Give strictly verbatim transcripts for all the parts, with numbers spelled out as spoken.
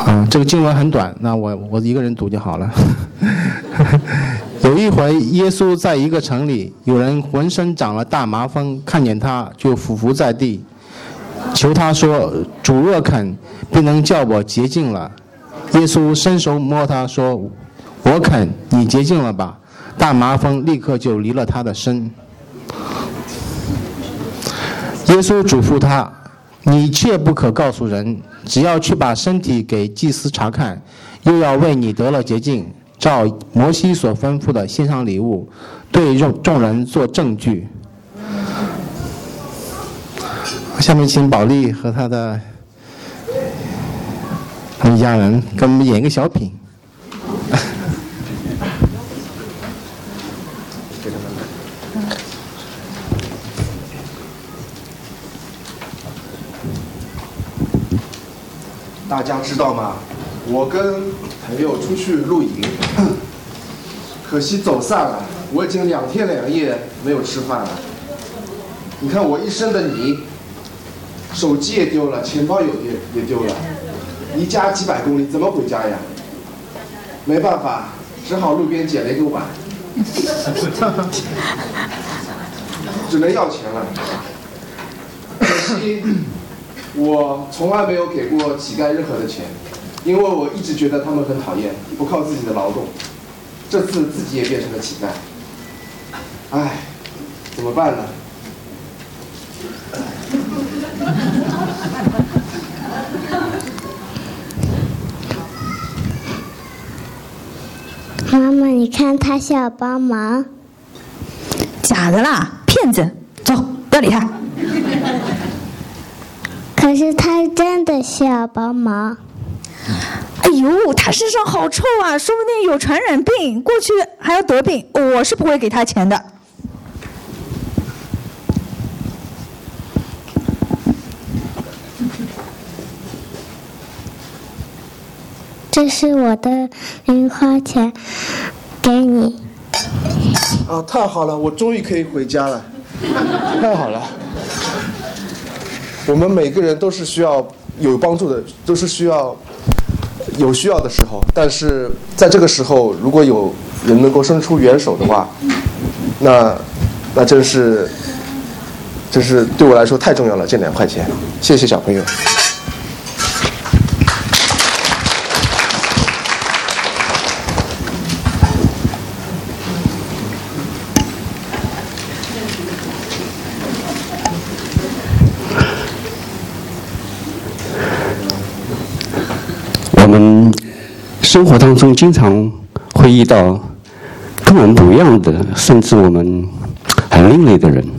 啊，这个经文很短，那我我一个人读就好了。有一回，耶稣在一个城里，有人浑身长了大麻风，看见他就俯伏在地，求他说：“主若肯，必能叫我洁净了。”耶稣伸手摸他说：“我肯，你洁净了吧。”大麻风立刻就离了他的身。耶稣嘱咐他：“你切不可告诉人，只要去把身体给祭司查看，又要为你得了洁净，照摩西所吩咐的献上礼物，对众人做证据。”下面请保利和他的他们家人给我们演一个小品。 大家知道吗？我跟朋友出去露营，可惜走散了。我已经两天两夜没有吃饭了。你看我一身的泥，手机也丢了，钱包也也丢了，离家几百公里，怎么回家呀？没办法，只好路边捡了一个碗，只能要钱了。可惜我从来没有给过乞丐任何的钱，因为我一直觉得他们很讨厌，不靠自己的劳动。这次自己也变成了乞丐，唉，怎么办呢？ 妈妈，你看他需要帮忙。 假的啦，骗子！走，不要理他。 可是他真的需要帮忙。 哎呦，他身上好臭啊，说不定有传染病，过去还要得病，我是不会给他钱的。 这是我的零花钱，给你。 啊，太好了，我终于可以回家了，太好了。我们每个人都是需要有帮助的，都是需要有需要的时候，但是在这个时候，如果有人能够伸出援手的话，那那真是真是对我来说太重要了，这两块钱，谢谢小朋友。 我们生活当中经常会遇到跟我们不一样的，甚至我们很另类的人，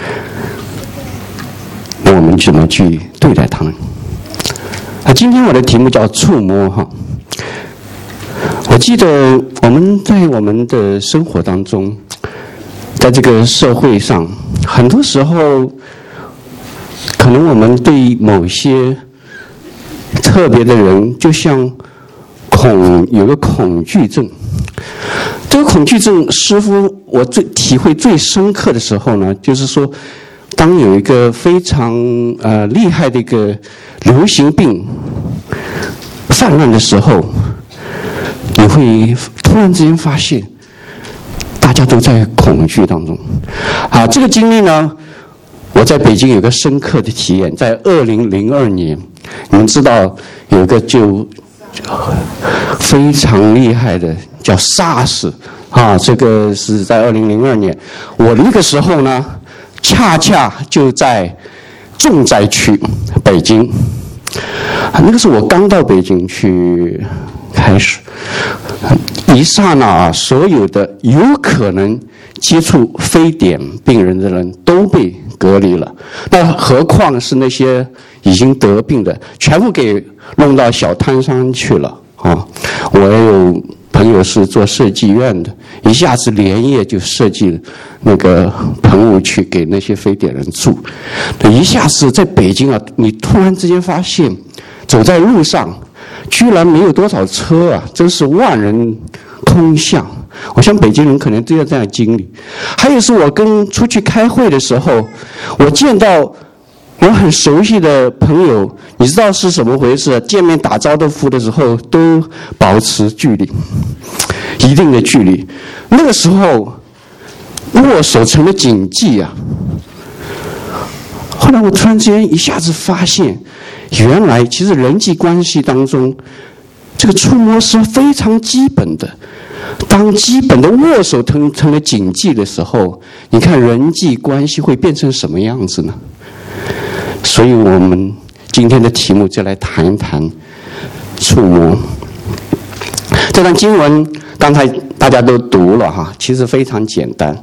那我们怎么去对待他们？啊，今天我的题目叫触摸哈。我记得我们在我们的生活当中，在这个社会上，很多时候可能我们对某些特别的人，就像恐有个恐惧症。这个恐惧症，师父我最体会最深刻的时候呢，就是说，当有一个非常呃厉害的一个流行病泛滥的时候，你会突然之间发现，大家都在恐惧当中。啊，这个经历呢，我在北京有个深刻的体验，在二零零二年。你们知道有一个就非常厉害的叫 SARS 啊，这个是在二零零二年。我那个时候呢，恰恰就在重灾区北京。那个是我刚到北京去开始，一刹那啊，所有的有可能接触非典病人的人都被隔离了，那何况是那些已经得病的，全部给弄到小摊上去了啊！我也有朋友是做设计院的，一下子连夜就设计那个棚屋去给那些非典人住。一下子在北京啊，你突然之间发现，走在路上居然没有多少车啊，真是万人空巷。我想北京人可能都要这样经历。还有是我跟出去开会的时候，我见到我很熟悉的朋友，你知道是什么回事？见面打招呼的时候都保持距离，一定的距离。那个时候握手成了禁忌啊。后来我突然之间一下子发现，原来其实人际关系当中，这个触摸是非常基本的。当基本的握手成成了禁忌的时候，你看人际关系会变成什么样子呢？所以我们今天的题目就来谈一谈触摸。这段经文刚才大家都读了哈，其实非常简单。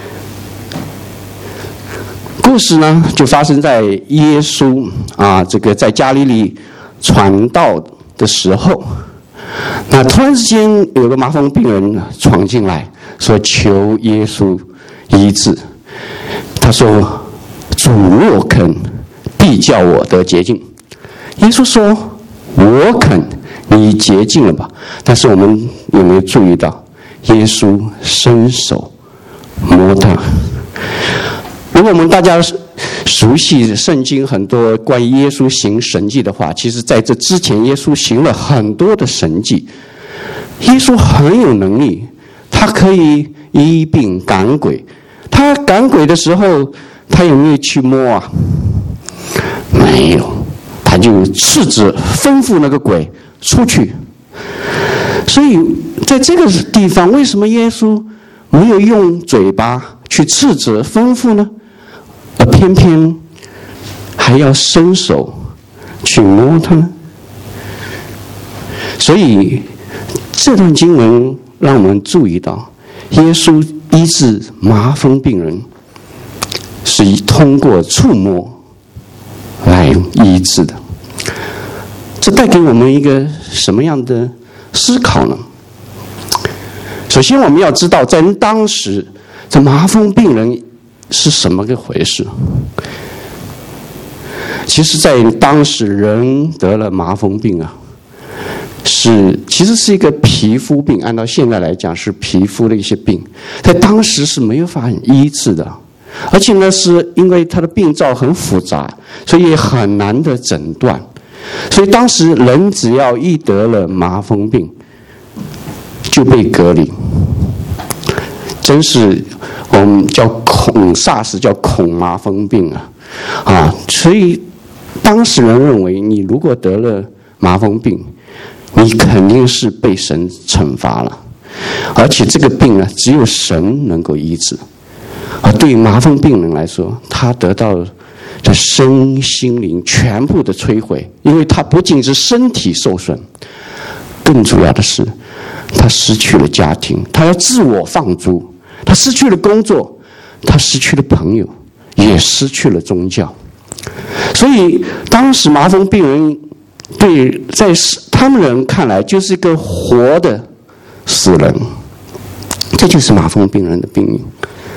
故事呢就发生在耶稣啊这个在加利利传道的时候，那突然之间有个麻风病人闯进来，说求耶稣医治。他说：“主若肯，必叫我得洁净。”耶稣说：“我肯，你洁净了吧？”但是我们有没有注意到，耶稣伸手摸他？如果我们大家熟悉圣经很多关于耶稣行神迹的话，其实在这之前耶稣行了很多的神迹。耶稣很有能力，他可以医病赶鬼。他赶鬼的时候，他有没有去摸啊？没有，他就斥责吩咐那个鬼出去。所以在这个地方，为什么耶稣没有用嘴巴去斥责吩咐呢？而偏偏还要伸手去摸他呢？所以这段经文让我们注意到，耶稣医治麻风病人是通过触摸来医治的。这带给我们一个什么样的思考呢？首先我们要知道，在当时这麻风病人是什么个回事？其实在当时人得了麻风病啊，是其实是一个皮肤病，按照现在来讲是皮肤的一些病，在当时是没有法医治的，而且呢是因为他的病灶很复杂，所以很难的诊断。所以当时人只要一得了麻风病就被隔离，真是我们叫恐 SARS 叫恐麻风病啊啊！所以当时人认为，你如果得了麻风病，你肯定是被神惩罚了，而且这个病呢，只有神能够医治。而对于麻风病人来说，他得到这身心灵全部的摧毁，因为他不仅是身体受损，更主要的是他失去了家庭，他要自我放逐，他失去了工作，他失去了朋友，也失去了宗教。所以当时麻风病人对在他们人看来就是一个活的死人，这就是麻风病人的病例。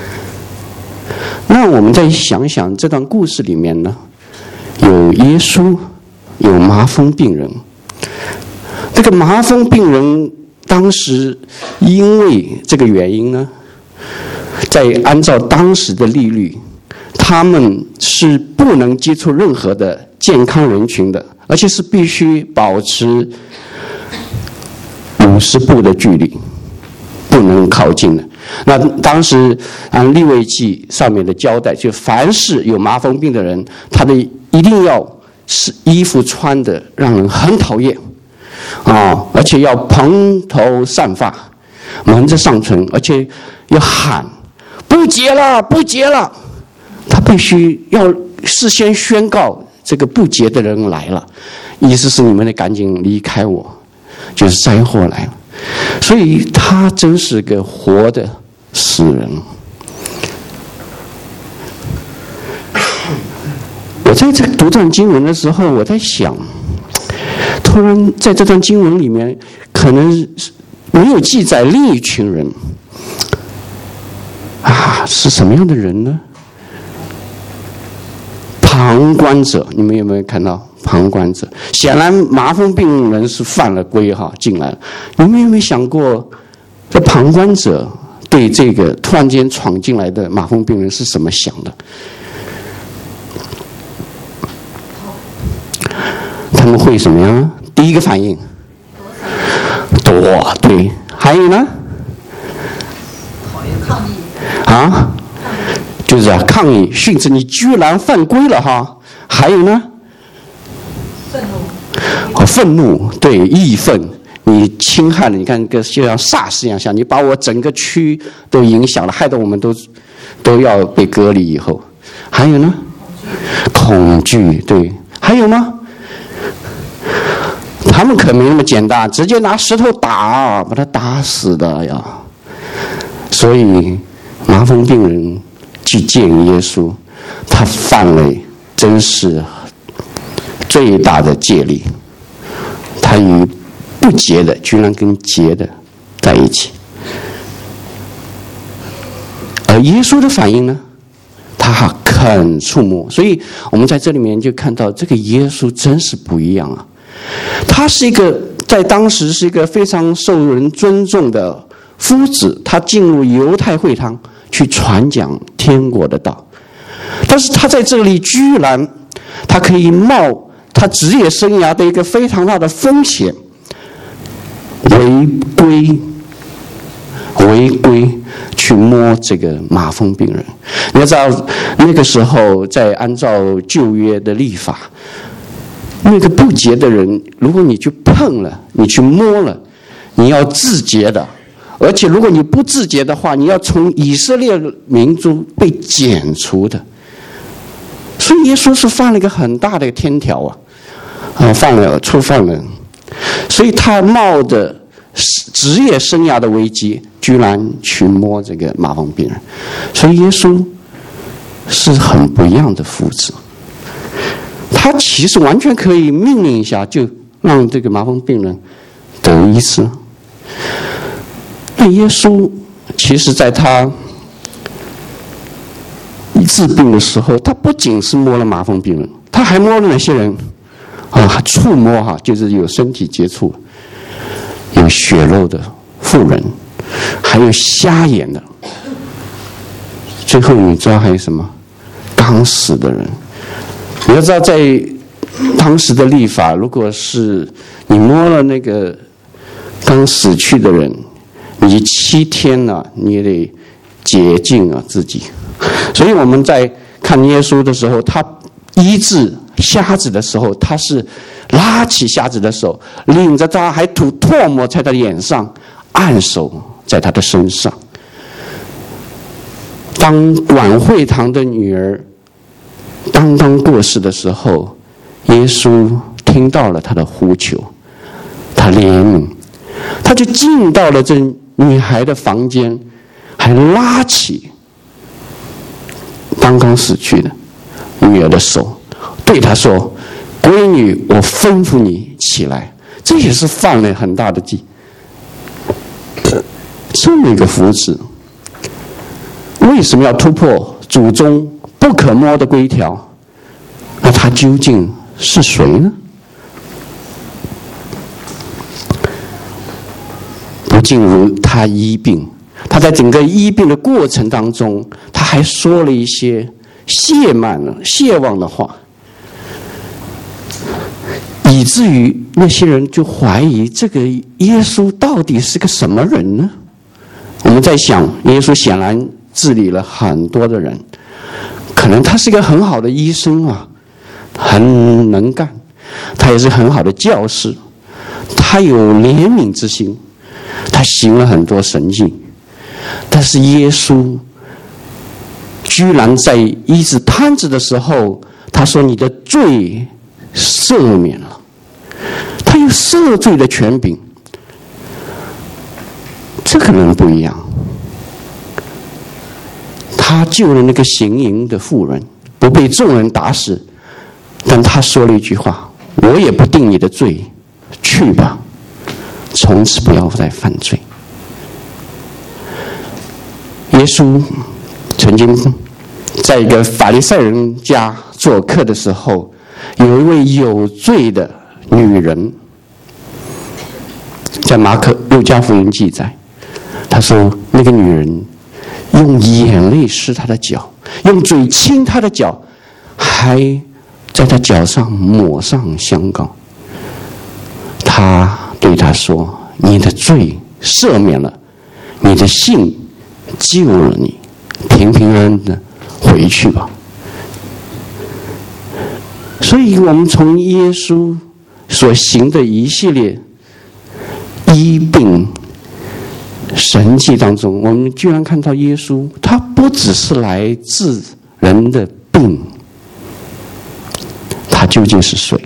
那我们再想想这段故事里面呢，有耶稣，有麻风病人。这个麻风病人当时因为这个原因呢，在按照当时的利率，他们是不能接触任何的健康人群的，而且是必须保持五十步的距离，不能靠近的。那当时按利未记上面的交代，就凡是有麻风病的人，他的一定要是衣服穿的让人很讨厌啊、哦，而且要蓬头散发，蒙着上唇，而且要喊不洁了，不洁了。他必须要事先宣告这个不洁的人来了，意思是你们得赶紧离开我，就是灾祸来了。所以他真是个活的死人。我在这读这段经文的时候，我在想，突然在这段经文里面，可能没有记载另一群人啊，是什么样的人呢？旁观者，你们有没有看到旁观者？显然麻风病人是犯了规哈进来了。你们有没有想过，这旁观者对这个突然间闯进来的麻风病人是什么想的？ 他们会什么样？第一个反应躲，对。还有呢？ 抗议啊，就是啊，抗议，训斥你居然犯规了哈。还有呢？ 愤怒。 哦，愤怒，对，义愤，你侵害了，你看个就像 SARS 一样，像你把我整个区都影响了，害得我们都都要被隔离以后。还有呢？恐惧，对。还有吗？他们可没那么简单，直接拿石头打，把他打死的呀。所以麻风病人去见耶稣，他犯了真是最大的戒律，他与不洁的居然跟洁的在一起。而耶稣的反应呢，他肯触摸。所以我们在这里面就看到这个耶稣真是不一样啊。他是一个在当时是一个非常受人尊重的夫子，他进入犹太会堂去传讲天国的道，但是他在这里居然他可以冒他职业生涯的一个非常大的风险，违规违规去摸这个麻风病人。你要知道那个时候在按照旧约的律法，那个不洁的人，如果你去碰了，你去摸了，你要自洁的。而且如果你不自洁的话，你要从以色列民族被剪除的。所以耶稣是犯了一个很大的天条啊，啊，犯了触犯了。所以他冒着职业生涯的危机，居然去摸这个麻风病人。所以耶稣是很不一样的夫子。他其实完全可以命令一下，就让这个麻风病人得医治。那耶稣其实在他治病的时候，他不仅是摸了麻风病人，他还摸了哪些人啊？触摸哈，就是有身体接触，有血肉的妇人，还有瞎眼的，最后你知道还有什么？刚死的人。你要知道，在当时的律法，如果是你摸了那个刚死去的人，你七天呢、啊，你也得洁净啊自己。所以我们在看耶稣的时候，他医治瞎子的时候，他是拉起瞎子的手，领着他，还吐唾沫在他的眼上，按手在他的身上。当管会堂的女儿刚刚过世的时候，耶稣听到了他的呼求，他怜悯，他就进到了这女孩的房间，还拉起刚刚死去的女儿的手，对她说：“闺女，我吩咐你起来。”这也是犯了很大的忌。这么一个夫子，为什么要突破祖宗不可摸的规条？那他究竟是谁呢？不仅如他医病，他在整个医病的过程当中，他还说了一些亵慢了、亵妄的话，以至于那些人就怀疑这个耶稣到底是个什么人呢？我们在想，耶稣显然治理了很多的人，可能他是一个很好的医生啊，很能干，他也是很好的教师，他有怜悯之心，他行了很多神迹。但是耶稣居然在医治瘫子的时候，他说：“你的罪赦免了。”他有赦罪的权柄，这个人不一样。他救了那个行淫的妇人，不被众人打死，但他说了一句话：“我也不定你的罪，去吧，从此不要再犯罪。”耶稣曾经在一个法利赛人家做客的时候，有一位有罪的女人，在马可路加福音记载，他说那个女人用眼泪湿他的脚，用嘴亲他的脚，还在他脚上抹上香膏。 他对他说：“你的罪赦免了，你的信救了你，平平安安的回去吧。”所以我们从耶稣所行的一系列医病神迹当中，我们居然看到耶稣他不只是来治人的病，他究竟是谁？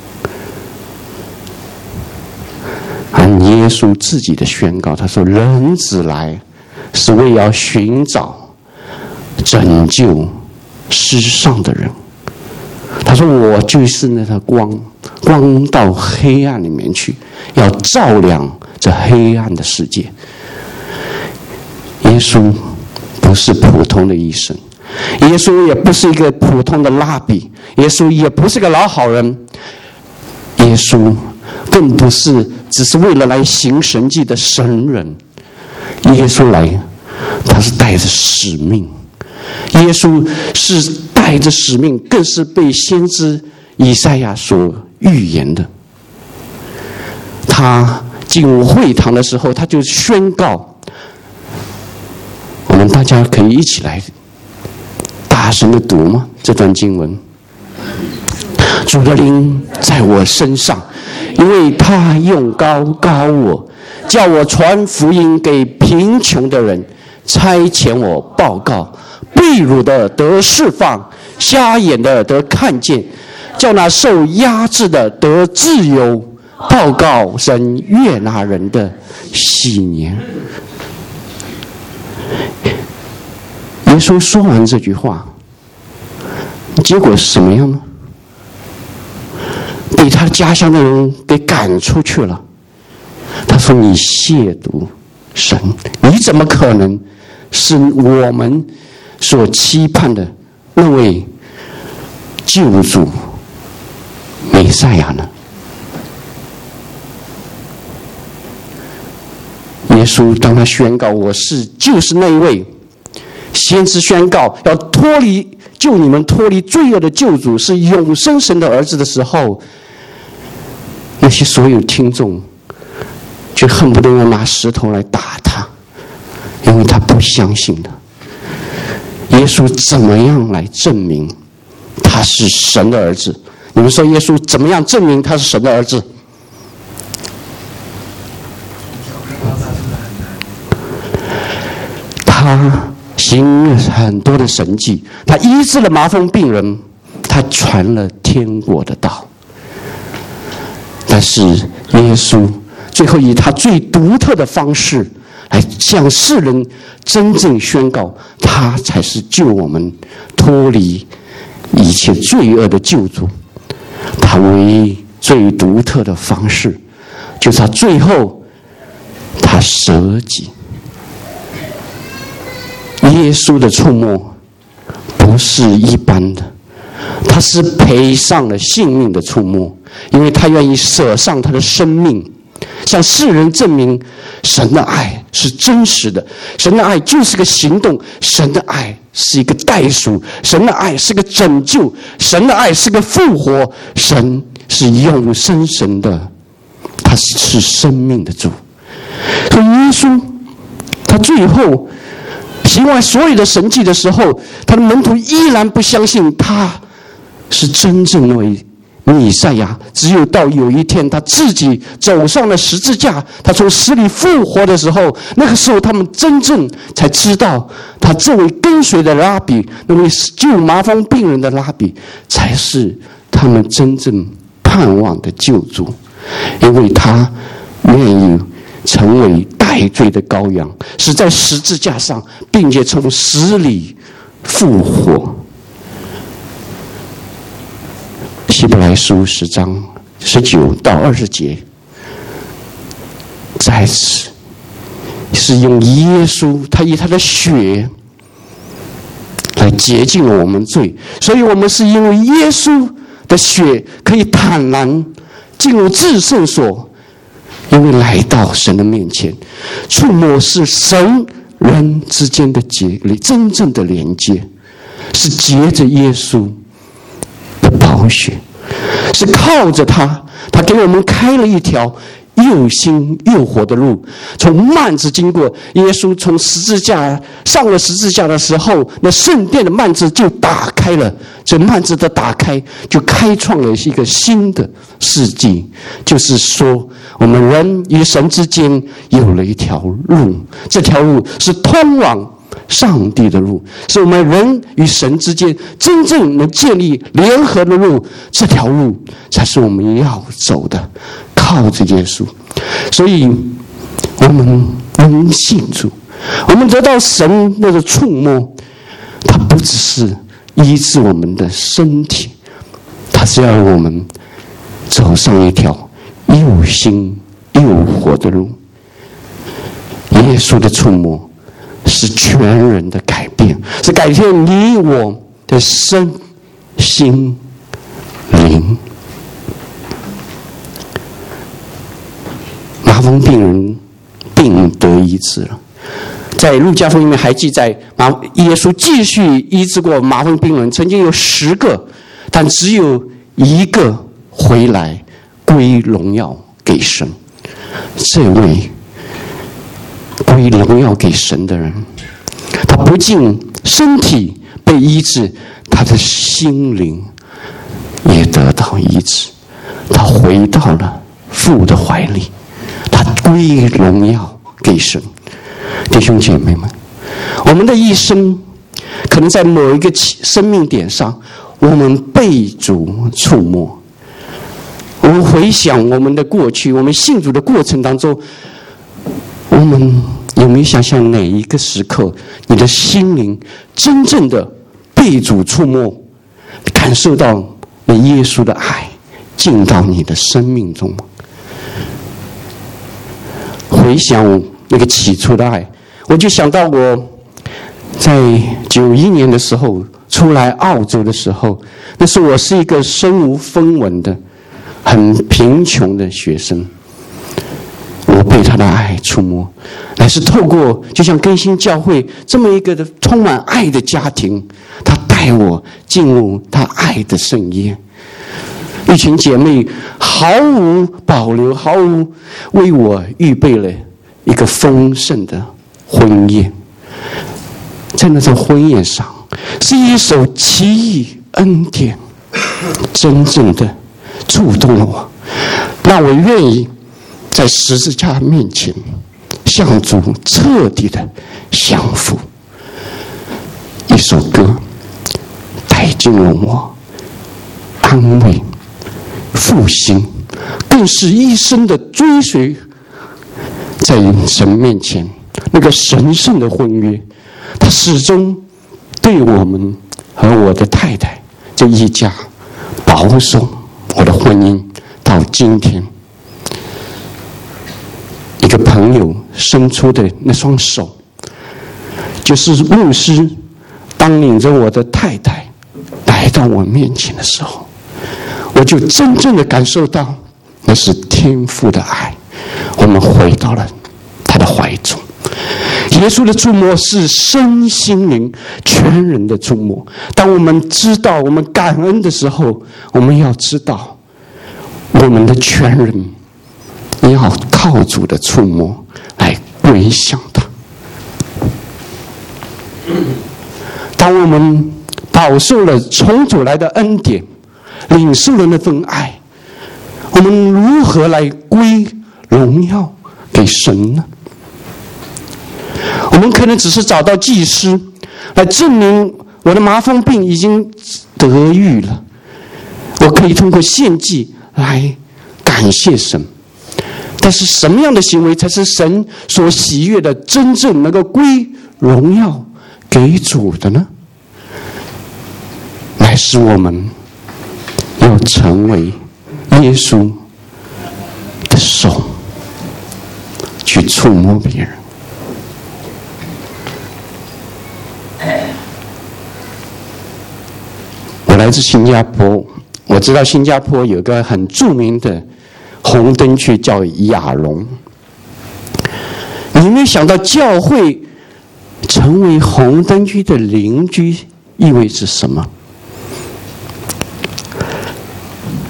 按耶稣自己的宣告，他说：“人子来是为要寻找拯救世上的人。”他说：“我就是那道光，光到黑暗里面去，要照亮这黑暗的世界。”耶稣不是普通的医生，耶稣也不是一个普通的拉比，耶稣也不是个老好人，耶稣更不是只是为了来行神迹的神人。耶稣来，他是带着使命。耶稣是带着使命，更是被先知以赛亚所预言的。他进入会堂的时候，他就宣告，我们大家可以一起来大声的读吗？这段经文：主的灵在我身上，因为他用膏膏我，叫我传福音给贫穷的人，差遣我报告被掳的得释放，瞎眼的得看见，叫那受压制的得自由，报告神悦纳人的喜年。耶稣说完这句话，结果是什么样呢？被他家乡的人给赶出去了。他说：“你亵渎神，你怎么可能是我们所期盼的那位救主弥赛亚呢？”耶稣当他宣告我是就是那一位，先知宣告要脱离救你们脱离罪恶的救主是永生神的儿子的时候，那些所有听众就恨不得要拿石头来打他，因为他不相信的。耶稣怎么样来证明他是神的儿子？你们说耶稣怎么样证明他是神的儿子？他行了很多的神迹，他医治了麻风病人，他传了天国的道。但是耶稣最后以他最独特的方式来向世人真正宣告，他才是救我们脱离一切罪恶的救主。他唯一最独特的方式，就是他最后他舍己。耶稣的触摸不是一般的，他是赔上了性命的触摸，因为他愿意舍上他的生命，向世人证明神的爱是真实的，神的爱就是个行动，神的爱是一个代赎，神的爱是个拯救，神的爱是个复活，神是永生神的，他是生命的主。所以耶稣他最后行完所有的神迹的时候，他的门徒依然不相信他是真正那位弥赛亚。只有到有一天他自己走上了十字架，他从死里复活的时候，那个时候他们真正才知道，他这位跟随的拉比，那位救麻风病人的拉比，才是他们真正盼望的救主。因为他愿意成为代罪的羔羊，是在十字架上，并且从死里复活。希伯来书十章十九到二十节，在此是用耶稣，他以他的血来洁净了我们罪，所以我们是因为耶稣的血可以坦然进入至圣所。因为来到神的面前，触摸是神人之间的结真正的连接，是结着耶稣的宝血， 是靠着他，他给我们开了一条又新又活的路。从幔子经过，耶稣从十字架上了十字架的时候，那圣殿的幔子就打开了。这幔子的打开，就开创了一个新的世纪。就是说，我们人与神之间有了一条路，这条路是通往上帝的路，是我们人与神之间真正能建立联合的路。这条路才是我们要走的，靠着耶稣。所以我们能信主，我们得到神那个触摸，它不只是医治我们的身体，它是要我们走上一条又新又活的路。耶稣的触摸是全人的改变，是改变你我的身心灵。麻风病人病得医治了，在路加福音里面还记载，耶稣继续医治过麻风病人，曾经有十个，但只有一个回来归荣耀给神。这位归荣耀给神的人，他不仅身体被医治，他的心灵也得到医治，他回到了父的怀里，他归荣耀给神。弟兄姐妹们，我们的一生可能在某一个生命点上，我们被主触摸。我们回想我们的过去，我们信主的过程当中，我们有没有想象哪一个时刻，你的心灵真正的被主触摸，感受到那耶稣的爱进到你的生命中？回想那个起初的爱，我就想到我在九一年的时候出来澳洲的时候，那时候我是一个身无分文的很贫穷的学生，我被他的爱触摸，乃是透过就像更新教会这么一个的充满爱的家庭，他带我进入他爱的圣宴，一群姐妹毫无保留，毫无为我预备了一个丰盛的婚宴。在那场婚宴上，是一首奇异恩典真正的触动了我，让我愿意在十字架面前向主彻底的降服。一首歌带进了我安慰复兴，更是一生的追随，在神面前那个神圣的婚约，他始终对我们和我的太太这一家保守我的婚姻到今天。一个朋友伸出的那双手，就是牧师当领着我的太太来到我面前的时候，我就真正的感受到那是天父的爱，我们回到了他的怀中。耶稣的触摸是身心灵全人的触摸。当我们知道，我们感恩的时候，我们要知道我们的全人要靠主的触摸来归向他。当我们饱受了从主来的恩典，领受了那份爱，我们如何来归荣耀给神呢？我们可能只是找到祭司来证明我的麻风病已经得愈了，我可以通过献祭来感谢神。但是什么样的行为才是神所喜悦的，真正能够归荣耀给主的呢？乃是我们要成为耶稣的手，去触摸别人。我来自新加坡，我知道新加坡有个很著名的红灯区叫亚龙。你有没有想到教会成为红灯区的邻居意味着什么？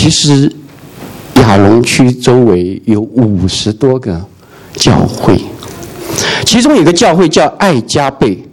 其实亚龙区周围有五十多个教会，其中有个教会叫爱加贝，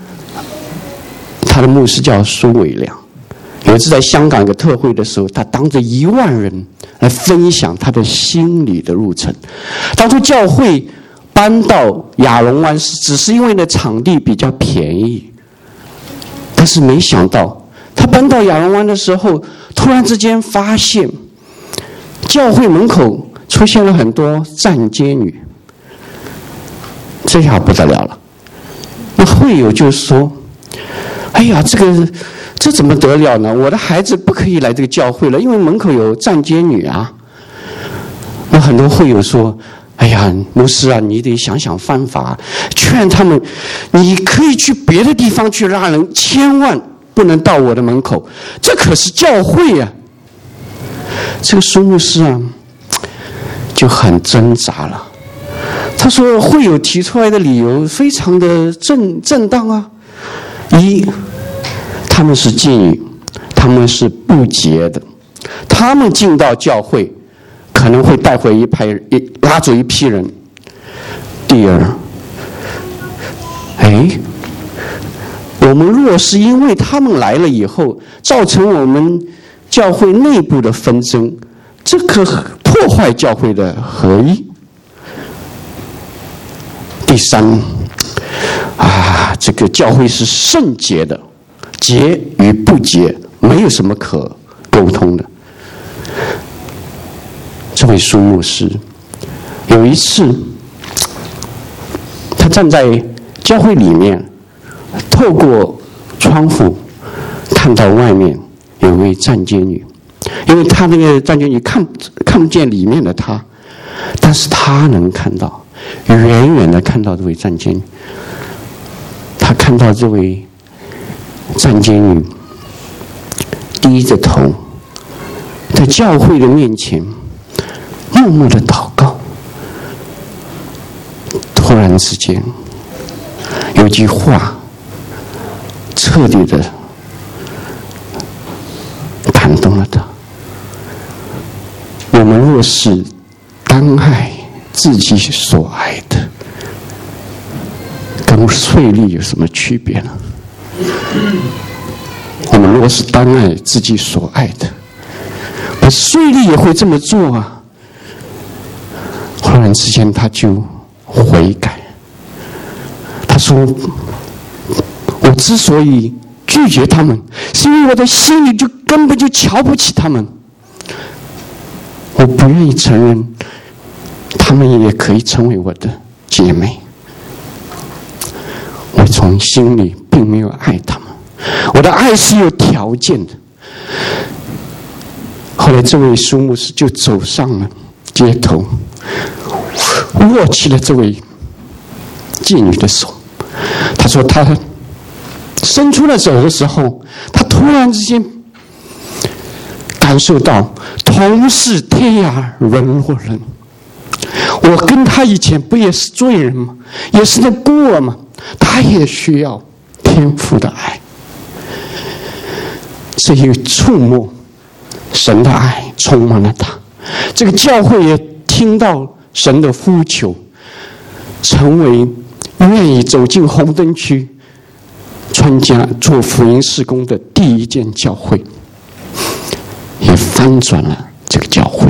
他的牧师叫苏伟良。有一次在香港一个特会的时候，他当着一万人来分享他的心理的路程。当初教会搬到亚龙湾只是因为呢场地比较便宜，但是没想到他搬到亚龙湾的时候，突然之间发现教会门口出现了很多站街女，这下不得了了。那会友就说：“哎呀，这个这怎么得了呢？我的孩子不可以来这个教会了，因为门口有站街女啊。”那很多会友说：“哎呀，牧师啊，你得想想方法，劝他们，你可以去别的地方去拉人，千万不能到我的门口，这可是教会啊。”这个苏牧师啊就很挣扎了。他说会友提出来的理由非常的正正当啊，一，他们是妓女，他们是不洁的，他们进到教会可能会带回一派一拉走一批人。第二，哎，我们若是因为他们来了以后造成我们教会内部的纷争，这可破坏教会的合一。第三，啊，这个教会是圣洁的，洁与不洁没有什么可沟通的。这位苏牧师有一次，他站在教会里面，透过窗户看到外面有位站街女，因为他那个站街女看看不见里面的他，但是他能看到，远远的看到这位站街女。他看到这位站街女低着头，在教会的面前默默的祷告。突然之间，有句话彻底的感动了他：我们若是单爱自己所爱的，跟税吏有什么区别呢？我们若是单爱自己所爱的，而税吏也会这么做啊。忽然之间他就悔改，他说：我之所以拒绝他们，是因为我的心里就根本就瞧不起他们，我不愿意承认他们也可以成为我的姐妹。我从心里并没有爱他们，我的爱是有条件的。后来这位苏牧师就走上了街头，握起了这位妓女的手。他说他伸出了手的时候，他突然之间感受到同是天涯沦落人，我跟他以前不也是罪人吗？也是那孤儿吗？他也需要天父的爱。这一触摸，神的爱充满了他。这个教会也听到神的呼求，成为愿意走进红灯区参加做福音事工的第一间教会，也翻转了这个教会。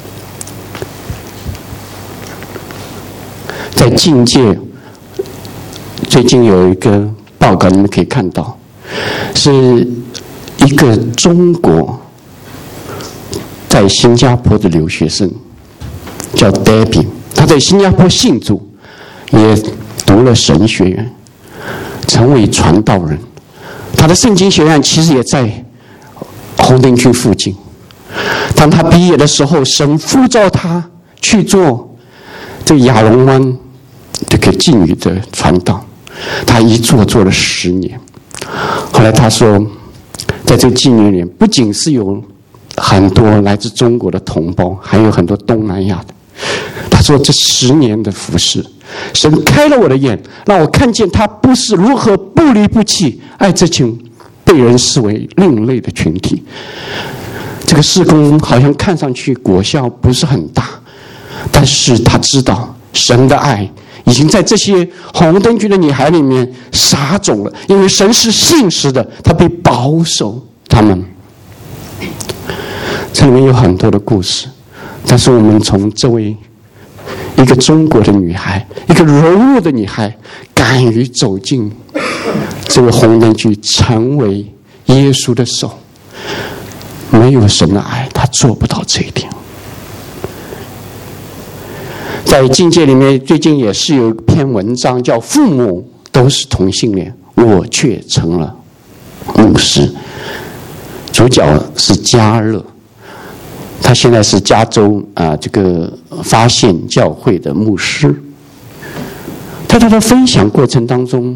在境界，最近有一个报告，你们可以看到，是一个中国在新加坡的留学生，叫 Debbie， 他在新加坡信主，也读了神学院，成为传道人。他的圣经学院其实也在红灯区附近。当他毕业的时候，神呼召他去做这个亚龙湾这个妓女的传道，他一做做了十年。后来他说，在这个妓女里，不仅是有很多来自中国的同胞，还有很多东南亚的。他说，这十年的服事，神开了我的眼，让我看见他不是如何不离不弃爱这群被人视为另类的群体。 这个事工好像看上去果效不是很大，但是他知道神的爱已经在这些红灯区的女孩里面撒种了，因为神是信实的，他被保守他们。这里面有很多的故事，但是我们从这位一个中国的女孩，一个柔弱的女孩，敢于走进这个红灯区，成为耶稣的手。没有神的爱，他做不到这一点。在境界里面，最近也是有一篇文章叫《父母都是同性恋，我却成了牧师》，主角是加勒，他现在是加州啊这个发现教会的牧师。在他的分享过程当中，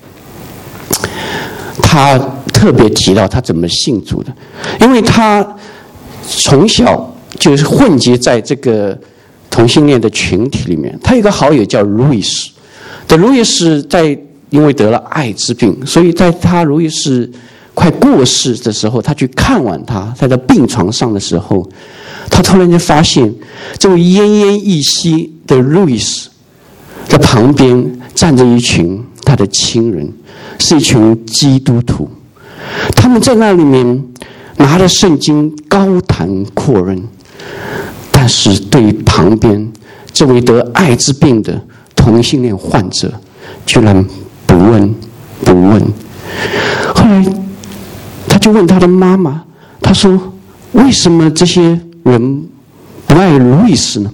他特别提到他怎么信主的，因为他从小就是混迹在这个同性恋的群体里面。他有一个好友叫路易斯，的路易斯在因为得了艾滋病，所以在他路易斯快过世的时候，他去看望他，在他病床上的时候，他突然间发现这位奄奄一息的路易斯的旁边站着一群他的亲人，是一群基督徒。他们在那里面拿着圣经高谈阔论，但是对旁边这位得艾滋病的同性恋患者居然不问不问。后来他就问他的妈妈，他说为什么这些人不爱路易斯呢？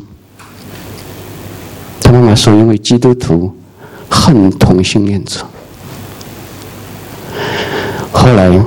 他妈妈说因为基督徒恨同性恋者。后来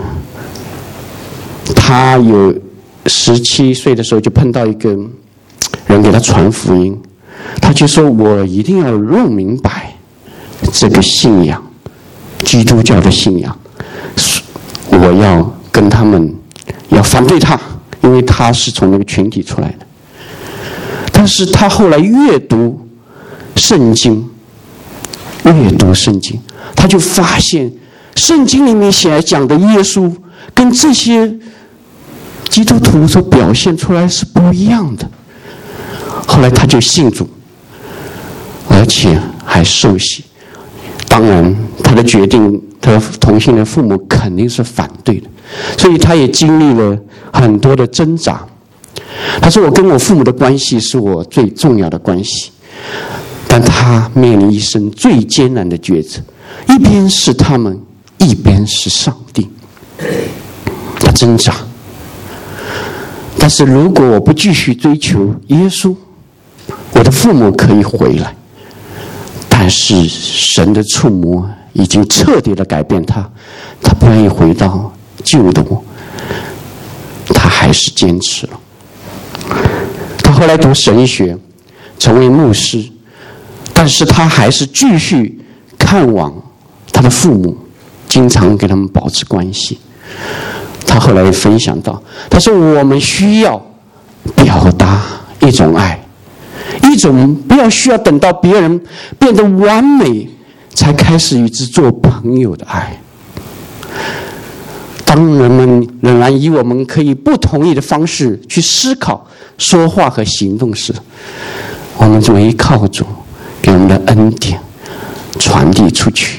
他有十七岁的时候就碰到一个人给他传福音，他就说我一定要弄明白这个信仰，基督教的信仰，我要跟他们要反对他，因为他是从那个群体出来的。但是他后来阅读圣经阅读圣经他就发现圣经里面写来讲的耶稣跟这些基督徒所表现出来是不一样的。后来他就信主，而且还受洗。当然他的决定，他的同性的父母肯定是反对的，所以他也经历了很多的挣扎。他说我跟我父母的关系是我最重要的关系，但他面临一生最艰难的抉择，一边是他们，一边是上帝。他挣扎，但是如果我不继续追求耶稣，我的父母可以回来，但是神的触摸已经彻底的改变他，他不愿意回到旧的我，他还是坚持了。他后来读神学，成为牧师，但是他还是继续看望他的父母，经常跟他们保持关系。他后来分享到，他说我们需要表达一种爱，一种不要需要等到别人变得完美才开始与之做朋友的爱。当人们仍然以我们可以不同意的方式去思考、说话和行动时，我们就依靠主给我们的恩典传递出去。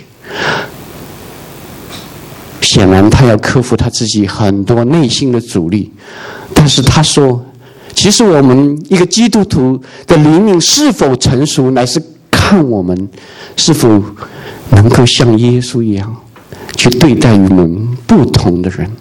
显然他要克服他自己很多内心的阻力，但是他说其实我们一个基督徒的灵命是否成熟，乃是看我们是否能够像耶稣一样去对待与我们不同的人。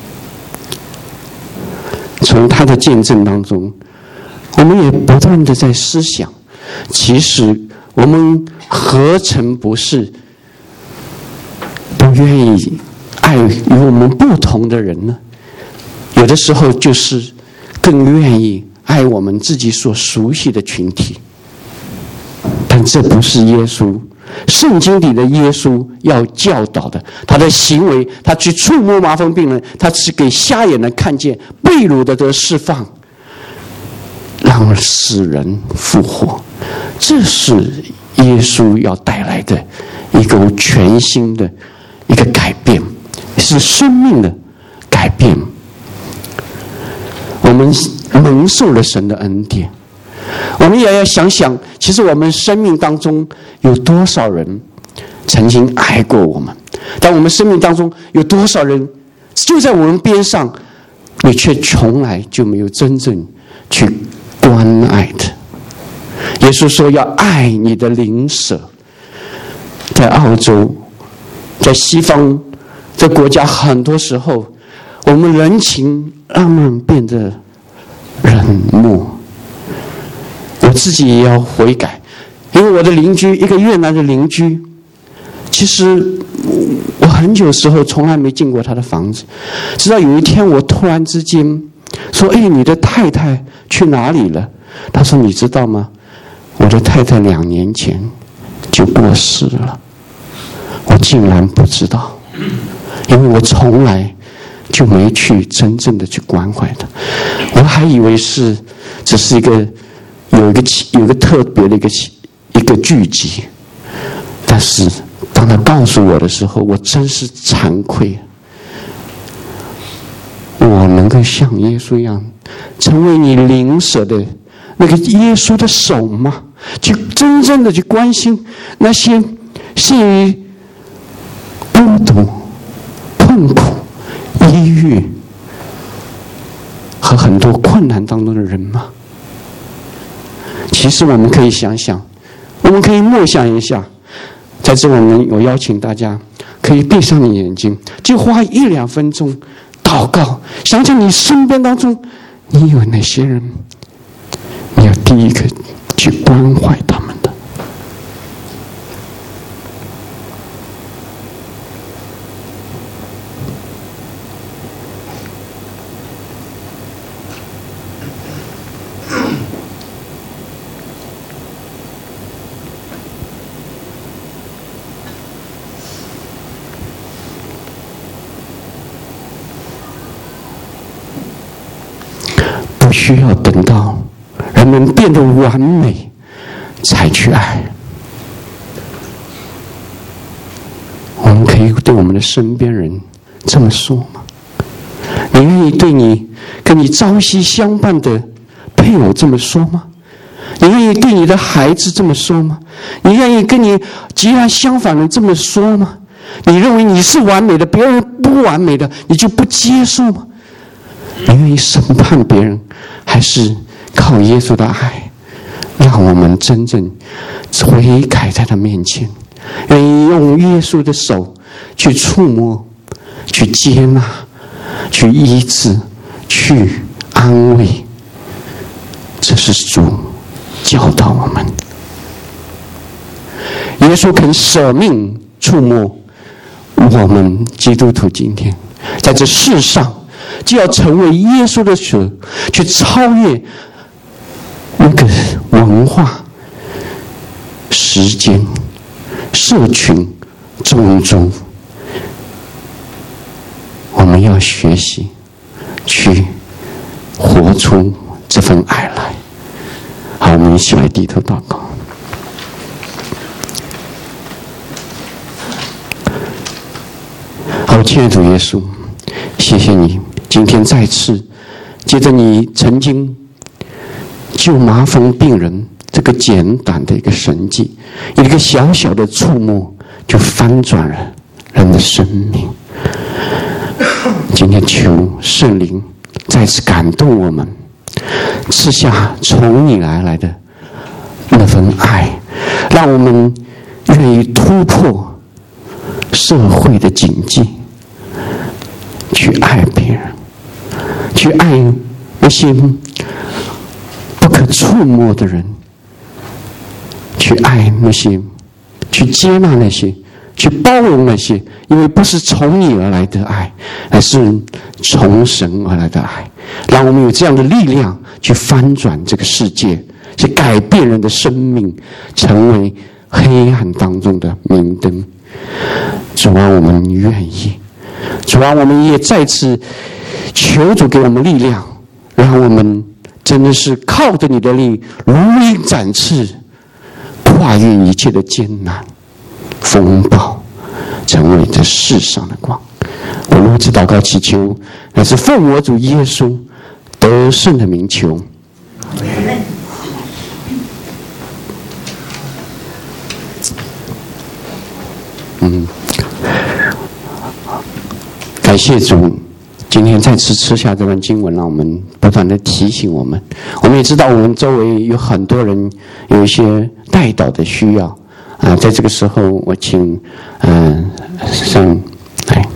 从他的见证当中，我们也不断的在思想，其实我们何曾不是不愿意爱与我们不同的人呢？有的时候就是更愿意爱我们自己所熟悉的群体，但这不是耶稣圣经里的耶稣要教导的。他的行为，他去触摸麻风病人，他是给瞎眼的看见，被掳的得释放，让死人复活。这是耶稣要带来的一个全新的一个改变，是生命的改变。 我们蒙受了神的恩典。我们也要想想，其实我们生命当中有多少人曾经爱过我们，但我们生命当中有多少人就在我们边上，你却从来就没有真正去关爱的。耶稣说要爱你的邻舍。在澳洲，在西方这国家，很多时候我们人情慢慢变得冷漠。我自己也要悔改，因为我的邻居，一个越南的邻居，其实我很久时候从来没进过他的房子，直到有一天我突然之间说：“哎，你的太太去哪里了？”他说：“你知道吗？我的太太两年前就过世了。”我竟然不知道，因为我从来就没去真正的去关怀他，我还以为是只是一个有一个有一个特别的一个一个聚集，但是当他告诉我的时候，我真是惭愧。我能够像耶稣一样，成为你邻舍的那个耶稣的手吗？去真正的去关心那些陷于孤独、痛苦、抑郁和很多困难当中的人吗？其实我们可以想想，我们可以默想一下。在这，我们我邀请大家可以闭上你眼睛，就花一两分钟祷告，想想你身边当中你有哪些人，你要第一个去关怀他们的。不需要等到人们变得完美才去爱。我们可以对我们的身边人这么说吗？你愿意对你跟你朝夕相伴的配偶这么说吗？你愿意对你的孩子这么说吗？你愿意跟你截然相反的这么说吗？你认为你是完美的，别人不完美的，你就不接受吗？你愿意审判别人，还是靠耶稣的爱，让我们真正悔改在他面前，愿意用耶稣的手去触摸、去接纳、去医治、去安慰？这是主教导我们。耶稣肯舍命触摸我们基督徒，今天在这世上就要成为耶稣的手，去超越那个文化、时间、社群、种族。我们要学习去活出这份爱来。好，我们一起来低头祷告。好，亲爱的主耶稣，谢谢你今天再次接着你曾经救麻风病人这个简单的一个神迹，一个小小的触摸就翻转了人的生命。今天求圣灵再次感动我们，赐下从你而来的那份爱，让我们愿意突破社会的禁忌，去爱别人，去爱那些不可触摸的人，去爱那些，去接纳那些，去包容那些，因为不是从你而来的爱，而是从神而来的爱。让我们有这样的力量去翻转这个世界，去改变人的生命，成为黑暗当中的明灯。主啊，我们愿意。主啊，我们也再次求主给我们力量，让我们真的是靠着你的力如鹰展翅，跨越一切的艰难风暴，成为这世上的光。我如此祷告祈求，乃是奉我主耶稣得胜的名求。嗯，感谢主，今天再次吃下这段经文，让我们不断的提醒我们。我们也知道，我们周围有很多人有一些代祷的需要啊。在这个时候，我请嗯、呃、上来。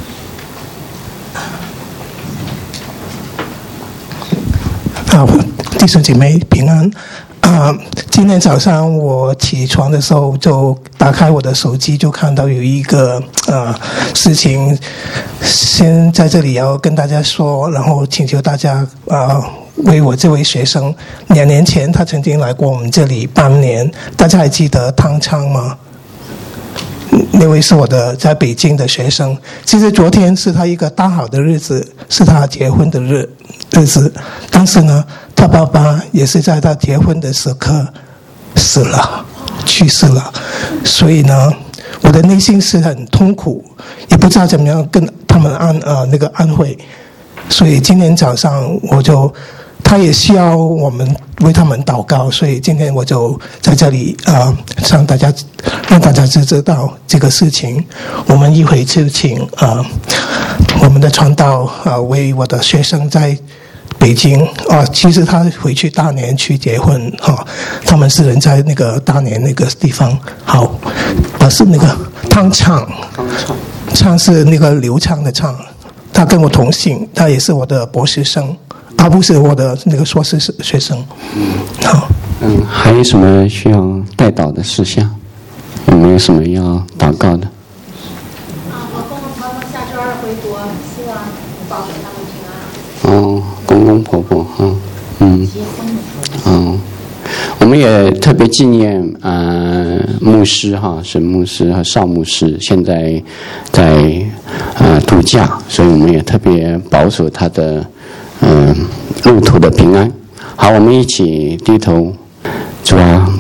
好，弟兄姐妹平安。啊、呃，今天早上我起床的时候，就打开我的手机，就看到有一个呃事情，先在这里要跟大家说，然后请求大家啊、呃、为我这位学生，两年前他曾经来过我们这里半年，大家还记得汤昌吗？那位是我的在北京的学生。其实昨天是他一个大好的日子，是他结婚的日日子，但是呢，他爸爸也是在他结婚的时刻死了，去世了。所以呢，我的内心是很痛苦，也不知道怎么样跟他们安呃那个安慰。所以今天早上我就。他也需要我们为他们祷告，所以今天我就在这里啊、呃，让大家让大家知道这个事情。我们一会就请啊、呃、我们的传道啊、呃、为我的学生在北京啊、呃，其实他回去大连去结婚哈、哦，他们是人在那个大连那个地方。好，我是那个汤畅，畅是那个流畅的畅，他跟我同姓，他也是我的博士生。他不是我的那个硕士学生。 嗯，好。嗯，还有什么需要代祷的事项？有没有什么要祷告的？ 啊，我公公婆婆下周二回国，希望保给他们平安。 哦，公公婆婆哈，嗯，嗯，我们也特别纪念呃牧师哈，沈牧师和邵牧师现在在呃度假，所以我们也特别保守他的。嗯，路途的平安。好，我们一起低头，主啊。